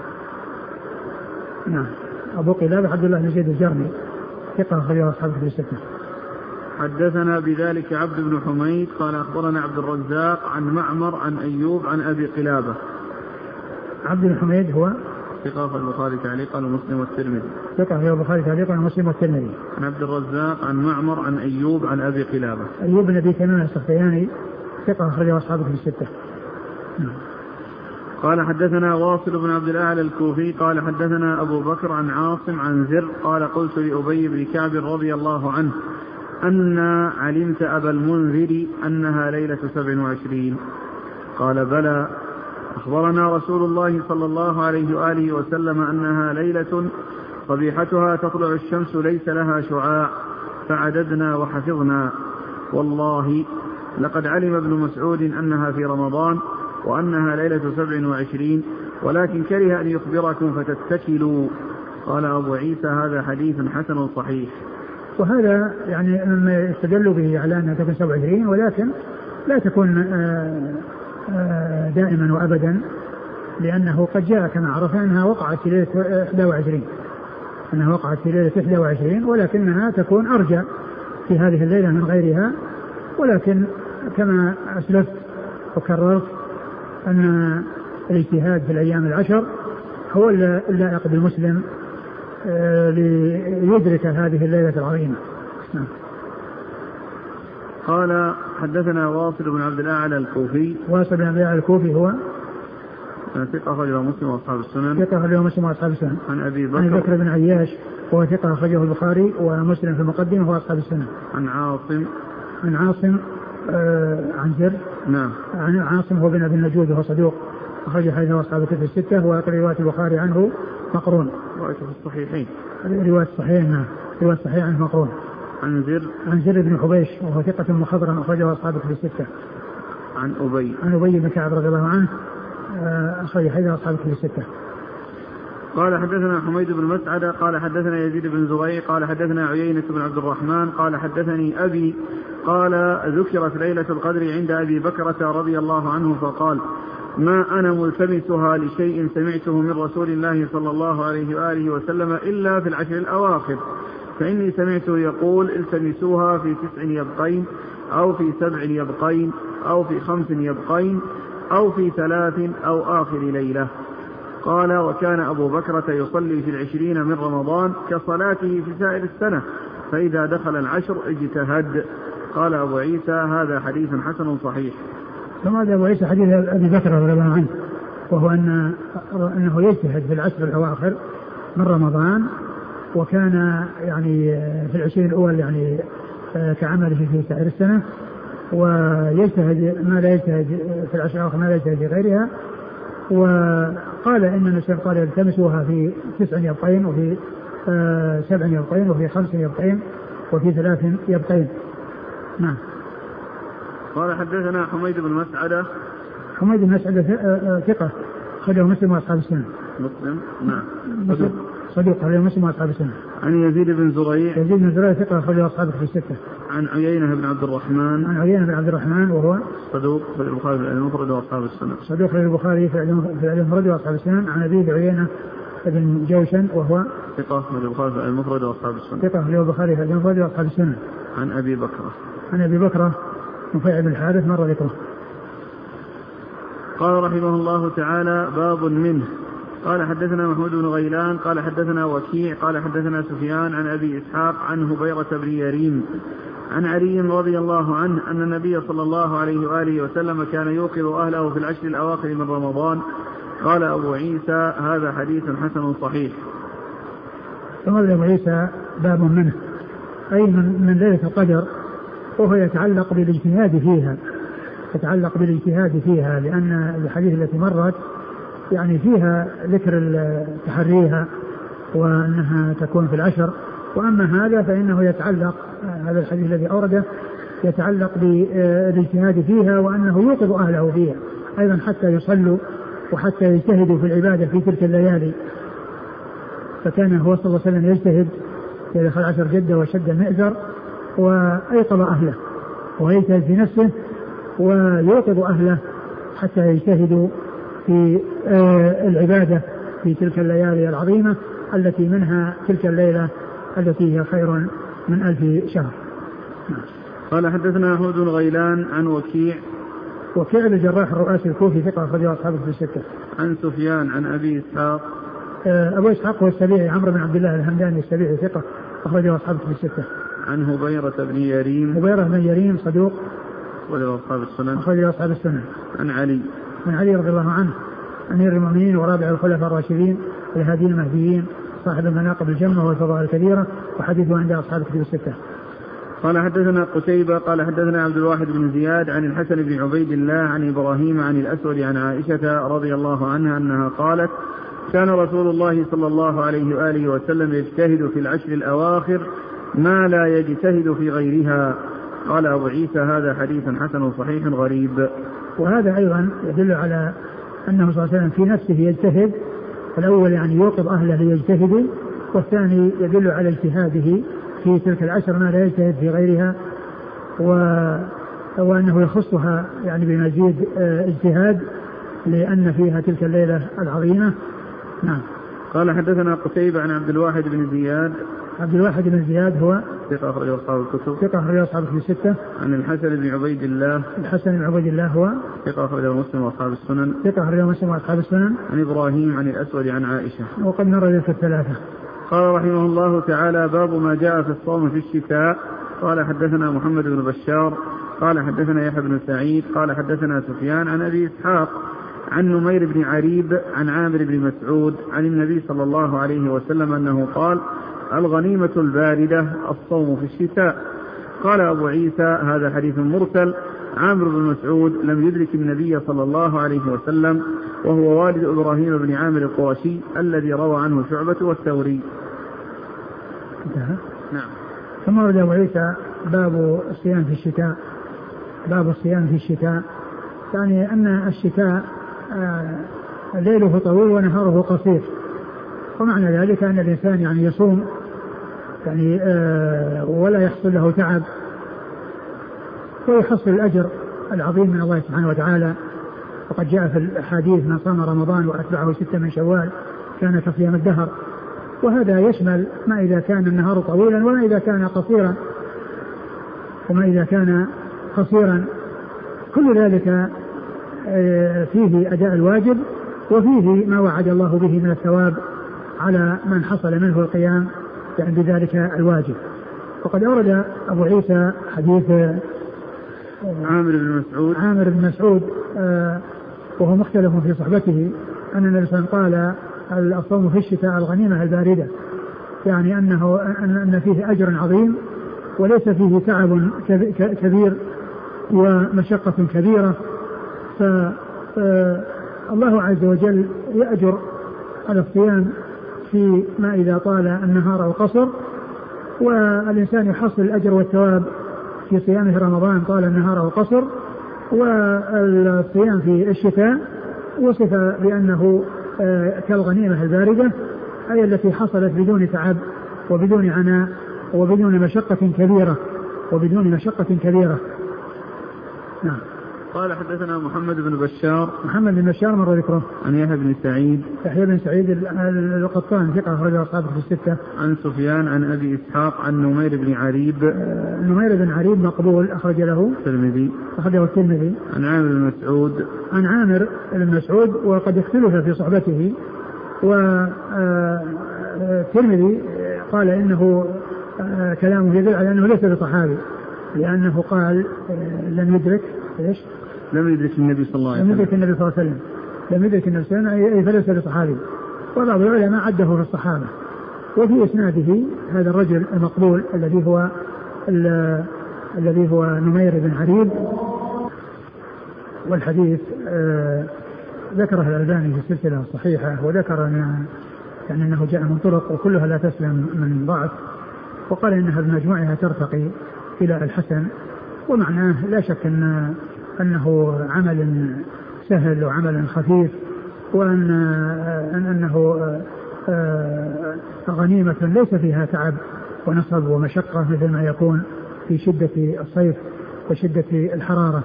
نعم. أبو قلابة عبد الله بن زيد الجرمي ثقة خير أصحاب الكتب الستة. حدثنا بذلك عبد بن حميد قال أخبرنا عبد الرزاق عن معمر عن أيوب عن أبي قلابة. عبد بن حميد هو ثقة في البخاري تعليقا ومسلم والترمذي. ثقة في البخاري تعليقا ومسلم والترمذي. عن عبد الرزاق عن معمر عن أيوب عن أبي قلابة. أيوب بن أبي تميم السختياني ثقة خير أصحاب الكتب الستة. قال حدثنا واصل بن عبد الأعلى الكوفي قال حدثنا أبو بكر عن عاصم عن زر قال قلت لأبي بن كعب رضي الله عنه أن علمت أبا المنذر أنها ليلة سبع وعشرين؟ قال بلى، أخبرنا رسول الله صلى الله عليه وآله وسلم أنها ليلة صبيحتها تطلع الشمس ليس لها شعاع، فعددنا وحفظنا. والله لقد علم ابن مسعود أنها في رمضان وأنها ليلة سبع وعشرين، ولكن كره أن يخبركم فتتكلوا. قال أبو عيسى هذا حديث حسن صحيح. وهذا يعني مما يستدل به على أنها تكون سبع وعشرين، ولكن لا تكون دائما وأبدا، لأنه قد جاء كما عرفنا أنها وقعت في ليلة إحدى وعشرين أنها وقعت في ليلة إحدى وعشرين، ولكنها تكون أرجى في هذه الليلة من غيرها. ولكن كما أسلفت وكررت أن الاجتهاد في الأيام العشر هو اللائق بالمسلم ليدرك هذه الليلة العظيمة. قال حدثنا واصل بن عبد الأعلى الكوفي. واصل بن عبد الأعلى الكوفي هو ثقة أخرجه مسلم وأصحاب السنن. ثقة أخرجه مسلم وأصحاب السنن. عن أبي بكر. عن بكر بن عياش وهو ثقة أخرجه البخاري ومسلم في المقدمة وأصحاب السنن. عن عاصم. عن عاصم آه عن زر. نعم. عن عاصم هو بن أبي النجود وهو صدوق أخرج حديثه وأصحاب الكتب الستة، ورواية البخاري عنه مقرون. رواية في الصحيحين. رواية الصحيح نعم. رواية الصحيح عنه مقرون. عن زر. عن زر بن حبيش وهو ثقة مخضرم أخرجه أصحاب الكتب الستة. عن أبي. عن أبي بن كعب رضي الله عنه أخرج حديث أصحاب الكتب الستة. قال حدثنا حميد بن مسعد قال حدثنا يزيد بن زريع قال حدثنا عيينة بن عبد الرحمن قال حدثني أبي قال ذكرت ليلة القدر عند أبي بكرة رضي الله عنه فقال ما أنا ملتمسها لشيء سمعته من رسول الله صلى الله عليه وآله وسلم إلا في العشر الأواخر، فإني سمعته يقول التمسوها في تسع يبقين أو في سبع يبقين أو في خمس يبقين أو في ثلاث أو آخر ليلة. قال وكان أبو بكرة يصلي في العشرين من رمضان كصلاته في سائر السنة، فإذا دخل العشر اجتهد. قال أبو عيسى هذا حديث حسن صحيح. ثم هذا أبو عيسى حديث أبي بكر رضي الله عنه، وهو أن أنه يجتهد في العشر الأواخر من رمضان، وكان يعني في العشرين الأول يعني كعمله في سائر السنة، ويجتهد ما لا يجتهد في العشر الأواخر ما لا يجتهد في غيرها. وقال إن النبي قال التمسوها في تسع يبقين وفي آه سبع يبقين وفي خمس يبقين وفي ثلاث يبقين. نعم. قال حدثنا حميد بن مسعدة. حميد بن مسعدة ثقة أخرجه مسلم وأصحاب السنة. مسلم نعم. صدوق صدوق أخرجه مسلم وأصحاب السنة. عن يزيد بن زريع. يزيد بن زريع ثقة أخرجه أصحابه في الستة. عن عيينة بن عبد الرحمن. عن عيينة بن عبد الرحمن وهو صدوق في البخاري في المفرد وأصحاب السنة. صدوق في البخاري في المفرد وأصحاب السنة. عن أبي عيينة بن جوشن وهو ثقة في البخاري في المفرد وأصحاب السنة. ثقة في البخاري في المفرد وأصحاب السنة. عن أبي بكرة. عن أبي بكرة نفيع بن الحارث مر ذكره. قال رحمه الله تعالى باب منه. قال حدثنا محمود بن غيلان قال حدثنا وكيع قال حدثنا سفيان عن أبي إسحاق عن هبيرة بن يريم عن علي رضي الله عنه أن النبي صلى الله عليه وآله وسلم كان يوقظ أهله في العشر الأواخر من رمضان. قال أبو عيسى هذا حديث حسن صحيح. ثم أبو عيسى باب منه أي من, من ليلة القدر، وهو يتعلق بالاجتهاد فيها يتعلق بالاجتهاد فيها لأن الحديث التي مرت يعني فيها ذكر تحريها وأنها تكون في العشر، وأما هذا فإنه يتعلق هذا الحديث الذي أورده يتعلق بالاجتهاد فيها وأنه يوقظ أهله فيها أيضا حتى يصلوا وحتى يجتهدوا في العبادة في تلك الليالي. فكان هو صلى الله عليه وسلم يجتهد في دخل عشر جدة وشد المئزر وأيقظ أهله ويجتهد في نفسه ويوقظ أهله حتى يجتهدوا في العبادة في تلك الليالي العظيمة التي منها تلك الليلة التي هي خير من ألف شهر. قال حدثنا أحمد بن غيلان عن وكيع وكيع بن الجراح الرؤاسي الكوفي ثقة أخرجه أصحابه في الستة. عن سفيان عن أبي إسحاق. أبو إسحاق هو السبيعي عمرو بن عبد الله الهمداني السبيعي ثقة أخرجه أصحابه في الستة. عن هبيرة بن يريم. هبيرة بن يريم صدوق أخرجه أصحاب السنن. أخرجه أصحاب السنن. عن علي. عن علي رضي الله عنه أمير المؤمنين ورابع الخلفاء الراشدين الهادين المهديين صاحب المناقب الجمة والفضائل الكبيرة، وحديثه عند أصحاب الكتب الستة. قال حدثنا قتيبة قال حدثنا عبد الواحد بن زياد عن الحسن بن عبيد الله عن إبراهيم عن الأسود عن عائشة رضي الله عنها أنها قالت كان رسول الله صلى الله عليه وآله وسلم يجتهد في العشر الأواخر ما لا يجتهد في غيرها. قال أبو عيسى هذا حديث حسن صحيح غريب. وهذا أيضا يدل على أنه صلى الله عليه وسلم في نفسه يجتهد، الأول يعني يوقظ أهله ليجتهدوا، والثاني يدل على اجتهاده في تلك العشر ما لا يجتهد في غيرها، و... وأنه يخصها يعني بمزيد اجتهاد لأن فيها تلك الليلة العظيمة. نعم. قال حدثنا قتيبة عن عبد الواحد بن زياد. عبد الواحد بن زياد هو ثقة أخرجه أصحاب الكتب. ثقة أخرجه أصحاب الكتب الستة. عن الحسن بن عبيد الله. الحسن بن عبيد الله هو ثقة أخرجه مسلم وأصحاب السنن. ثقة أخرجه مسلم وأصحاب السنن. عن إبراهيم عن الأسود عن عائشة. وقد مر ذلك الثلاثة. قال رحمه الله تعالى باب ما جاء في الصوم في الشتاء. قال حدثنا محمد بن بشار قال حدثنا يحيى بن سعيد قال حدثنا سفيان عن أبي إسحاق عن نمير بن عريب عن عامر بن مسعود عن النبي صلى الله عليه وسلم أنه قال الغنيمة الباردة الصوم في الشتاء. قال أبو عيسى هذا حديث مرسل. عامر بن مسعود لم يدرك النبي صلى الله عليه وسلم وهو والد إبراهيم بن عامر القرشي الذي روى عنه شعبة والثوري. انتهى. نعم. ثم ورد أبو عيسى باب الصيام في الشتاء. باب الصيام في الشتاء يعني أن الشتاء آه ليله طويل ونهاره قصير، ومعنى ذلك أن الإنسان يعني يصوم يعني آه ولا يحصل له تعب ويحصل الأجر العظيم من الله سبحانه وتعالى. وقد جاء في الحديث من صام رمضان وأتبعه ستة من شوال كان كصيام الدهر، وهذا يشمل ما إذا كان النهار طويلا وما إذا كان قصيرا وما إذا كان قصيرا كل ذلك فيه أداء الواجب وفيه ما وعد الله به من الثواب على من حصل منه القيام يعني بذلك الواجب. وقد أورد أبو عيسى حديث عامر بن مسعود عامر بن مسعود وهو مختلف في صحبته أن النبي صلى الله عليه وسلم قال الصوم في الشتاء الغنيمة الباردة، يعني أنه أن فيه أجر عظيم وليس فيه تعب كبير ومشقة كبيرة. فالله عز وجل يأجر على الصيام في ما إذا طال النهار أو قصر، والإنسان يحصل الأجر والثواب في صيامه رمضان طال النهار أو قصر. والصيام في الشتاء وصف بأنه كالغنيمة الباردة، أي التي حصلت بدون تعب وبدون عناء وبدون مشقة كبيرة وبدون مشقة كبيرة. نعم. قال حدثنا محمد بن بشار. محمد بن بشار مر ذكره. عن يحيى بن سعيد. يحيى بن سعيد القطان ثقة أخرجه أصحابه في الستة. عن سفيان عن أبي إسحاق عن نمير بن عريب. آه نمير بن عريب مقبول أخرج له الترمذي. أخرجه الترمذي. عن عامر بن مسعود. عن عامر بن مسعود وقد اختلف في صحبته، والترمذي قال إنه آه كلامه يدل على أنه ليس بصحابي، لأنه قال آه لم يدرك إيش؟ لم يدرك النبي صلى الله عليه وسلم. لم يدرك النبي صلى الله عليه وسلم. لم يدرك النبي صلى الله عليه وسلم أي فليس بصحابي. وبعض العلماء عده في الصحابة. وفي إسناده هذا الرجل المقبول الذي هو الذي هو نمير بن عريب، والحديث آه ذكره الألباني في السلسلة الصحيحة، وذكر أن يعني أنه جاء من طرق وكلها لا تسلم من ضعف، وقال إنها بمجموعها ترتقي إلى الحسن. ومعناه لا شك أن أنه عمل سهل وعمل خفيف، وأن أنه غنيمة ليس فيها تعب ونصب ومشقة مثل ما يكون في شدة الصيف وشدة الحرارة.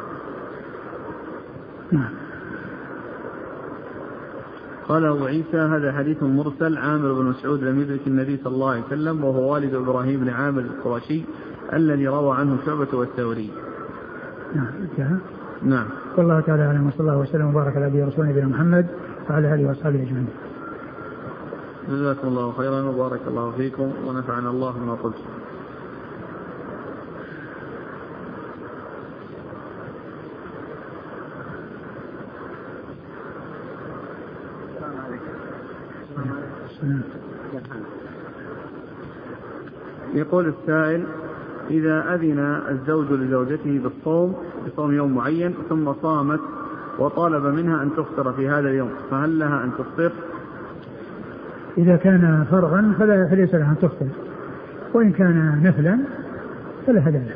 نعم. قال أبو عيسى هذا حديث مرسل. عامر بن مسعود لم يدرك النبي صلى الله عليه وسلم وهو والد إبراهيم بن عامر القرشي الذي روى عنه شعبة والثوري. نعم. نعم. والله تعالى أعلم، وصلى الله وسلم وبارك على نبينا ورسولنا نبينا محمد وعلى آله وأصحابه أجمعين. جزاكم الله خيرا وبارك الله فيكم ونفعنا الله بما قلت. يقول السائل: إذا أذن الزوج لزوجته بالصوم بصوم يوم معين ثم صامت وطالب منها أن تفطر في هذا اليوم، فهل لها أن تفطر؟ إذا كان فرضا فلا فليس لها أن تفطر، وإن كان نفلا فلها ذلك.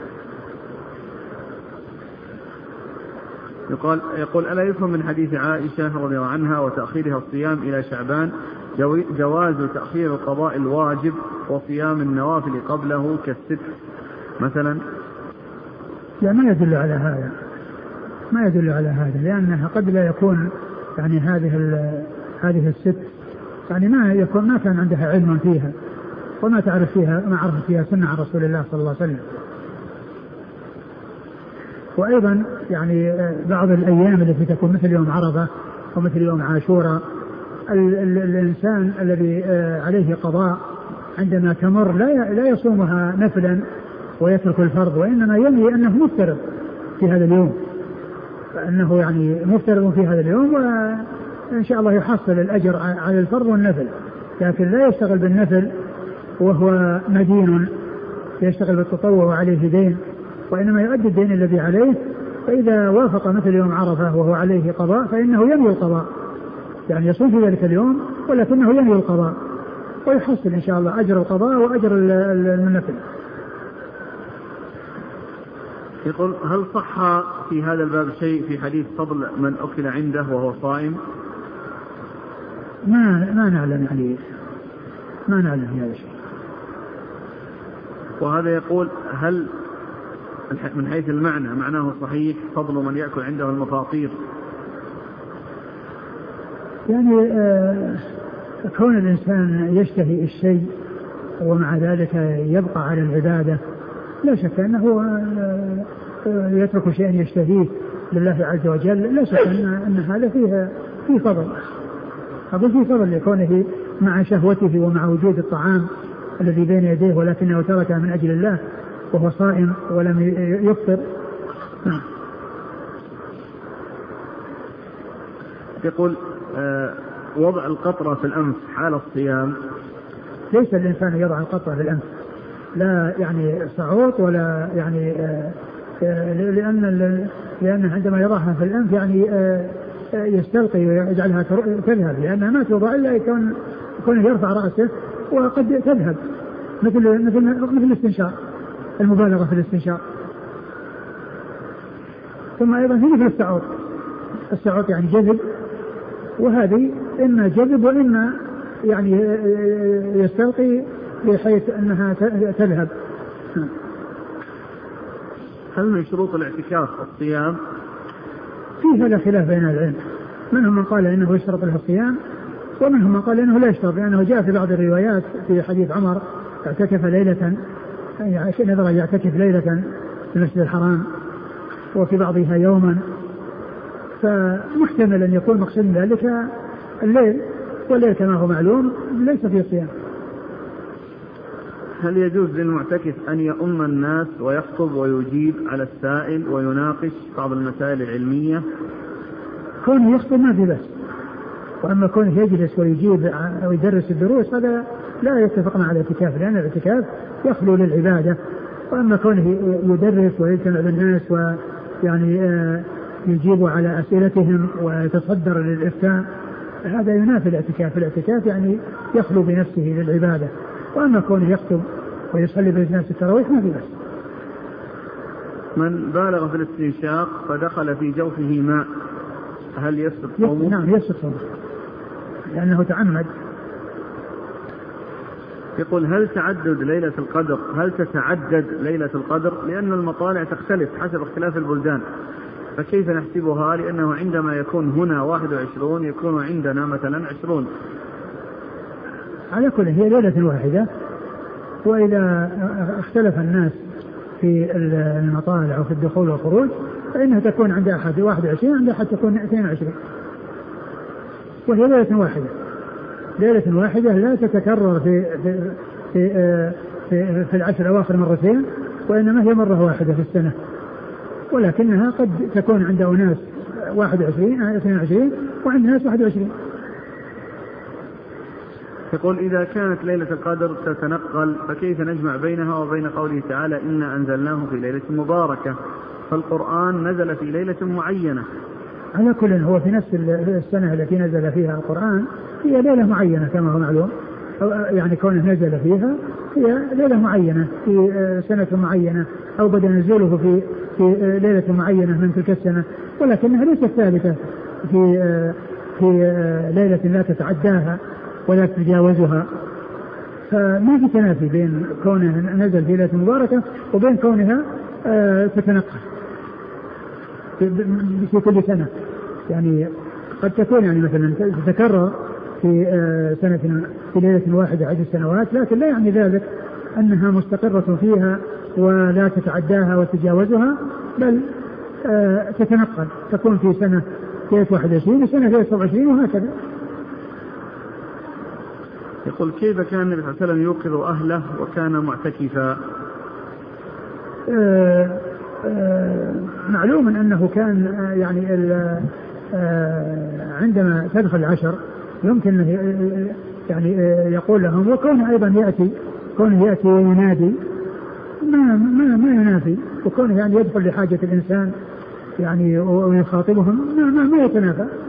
يقول, يقول ألا يفهم من حديث عائشة رضي الله عنها وتأخيرها الصيام إلى شعبان جواز تأخير القضاء الواجب وصيام النوافل قبله كالست مثلا؟ لا، ما يدل على هذا، ما يدل على هذا، لأنها قد لا يكون يعني هذه هذه الست يعني ما يكون ما كان عندها علم فيها وما تعرف فيها ما عرفت فيها سنة عن رسول الله صلى الله عليه وسلم. وأيضا يعني بعض الأيام التي تكون مثل يوم عرفة ومثل يوم عاشوراء ال- ال- الإنسان الذي عليه قضاء عندما تمر لا لا يصومها نفلا ويترك الفرض، وإنما ينوي أنه مفترض في هذا اليوم، أنه يعني مفترض في هذا اليوم وإن شاء الله يحصل الأجر على الفرض والنفل، لكن لا يشتغل بالنفل وهو مدين، يشتغل بالتطوع وعليه دين، وإنما يؤدي الدين الذي عليه. فإذا وافق مثل يوم عرفة وهو عليه قضاء فإنه ينوي القضاء، يعني يصوم في ذلك اليوم ولكنه ينوي القضاء ويحصل إن شاء الله أجر القضاء وأجر النفل. يقول: هل صح في هذا الباب شيء في حديث فضل من أكل عنده وهو صائم؟ ما ما نعلم يعني ما نعلم في هذا الشيء. وهذا يقول: هل من حيث المعنى معناه صحيح فضل من يأكل عنده المفاطير؟ يعني آه كون الإنسان يشتهي الشيء ومع ذلك يبقى على العبادة لا شك أنه آه يترك شيئا يشتهيه لله عز وجل، لا شك أن, أن هذا فيه فيه فضل، أقول فيه فضل لكونه مع شهوته ومع وجود الطعام الذي بين يديه ولكنه تركه من أجل الله وهو صائم ولم يفطر. يقول: آه وضع القطرة في الأنف حال الصيام. ليس الإنسان يضع القطرة في الأنف، لا يعني صعوط ولا يعني آه لأن لأن عندما يضعها في الأنف يعني آه يستلقي ويجعلها تذهب، لأنها ما توضع إلا يكون يكون يرفع رأسه وقد تذهب مثل مثل مثل الاستنشاق، المبالغة في الاستنشاق. ثم أيضا هي مثل السعوط، السعوط يعني جذب، وهذه إما جذب وإما يعني يستلقي بحيث أنها تذهب. هل من شروط الاعتكاف الصيام؟ فيه هذا خلاف بين العلم، منهم من قال إنه يشترط له الصيام ومنهم من قال إنه لا يشترط، لأنه جاء في بعض الروايات في حديث عمر اعتكف ليلة، يعني نذر يعتكف ليلة في المسجد الحرام وفي بعضها يوما، فمحتمل أن يكون مقصود ذلك الليل، والليل كما هو معلوم ليس فيه صيام. هل يجوز للمعتكف أن يؤم الناس ويخطب ويجيب على السائل ويناقش بعض المسائل العلمية؟ كونه يخطب ما في بس، وأما كونه يجلس ويجيب أو يدرس الدروس هذا لا يتفقنا على الاعتكاف، لأن الاعتكاف يخلو للعبادة. وأما كونه يدرس ويجتمع بالناس ويعني يجيب على أسئلتهم ويتصدر للإفتاء هذا ينافي الاعتكاف. الاعتكاف يعني يخلو بنفسه للعبادة، وأما كونه يخطب ويصلي بالناس التراويح ما في بس. من بالغ في الاستنشاق فدخل في جوفه ماء هل يسقط صومه؟ نعم يسقط صومه لأنه تعمد. يقول: هل تعدد ليلة القدر هل تتعدد ليلة القدر؟ لأن المطالع تختلف حسب اختلاف البلدان، فكيف نحسبها؟ لأنه عندما يكون هنا واحد وعشرون يكون عندنا مثلا عشرون. على كل هي ليلة واحدة، وإذا اختلف الناس في المطالع وفي الدخول والخروج فإنها تكون عند أحد واحد وعشرين، عند أحد تكون اثنين وعشرين، وهي ليلة واحدة. ليلة واحدة لا تتكرر في في في, في, في العشر الأواخر مرتين، وإنما هي مرة واحدة في السنة، ولكنها قد تكون عند أناس واحد وعشرين اثنين وعشرين وعند ناس واحد وعشرين. يقول إذا كانت ليلة القدر تتنقل فكيف نجمع بينها وبين قوله تعالى إنا أنزلناه في ليلة مباركة، فالقرآن نزل في ليلة معينة. على كل هو في نفس السنة التي نزل فيها القرآن هي ليلة معينة كما هو معلوم، يعني كونه نزل فيها هي ليلة معينة في سنة معينة، أو بدأ نزوله في في ليلة معينة من تلك السنة، ولكنها ليست ثابتة في في ليلة لا تتعداها ولا تتجاوزها. فما في تنافي بين كونها نزل في ليلة مباركة وبين كونها تتنقل في كل سنة. يعني قد تكون يعني مثلا تتكرر في سنة في ليلة واحدة عدة سنوات، لكن لا يعني ذلك أنها مستقرة فيها ولا تتعداها وتتجاوزها، بل تتنقل، تكون في سنة ليلة واحد وعشرين وسنة ليلة سبعة وعشرين وهكذا. يقول كيف كان النبي صلى الله عليه وسلم يوقظ أهله وكان معتكفا؟ آه آه معلوم أنه كان آه يعني آه عندما تدخل العشر يمكن يعني آه يقول لهم، وكونه أيضا يأتي كونه يأتي وينادي ما ما ما ينافي، وكونه يعني يدخل لحاجة الإنسان يعني ويخاطبهم ما ما, ما يتنافى.